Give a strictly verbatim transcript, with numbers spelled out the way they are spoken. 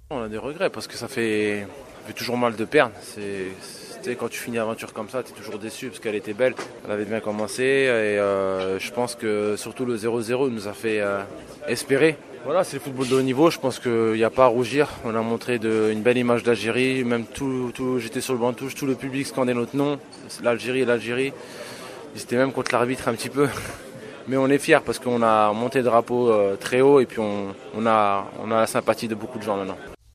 On a des regrets parce que ça fait, ça fait toujours mal de perdre. C'est, c'est, quand tu finis l'aventure comme ça, tu es toujours déçu parce qu'elle était belle. Elle avait bien commencé et euh, je pense que surtout le zéro zéro nous a fait euh, espérer. Voilà, c'est le football de haut niveau, je pense qu'il n'y a pas à rougir. On a montré de, une belle image d'Algérie, même tout, tout, j'étais sur le banc de touche, tout le public scandait notre nom, l'Algérie et l'Algérie. Ils étaient même contre l'arbitre un petit peu. Mais on est fiers parce qu'on a monté le drapeau euh, très haut et puis on, on, a, on a la sympathie de beaucoup de gens maintenant.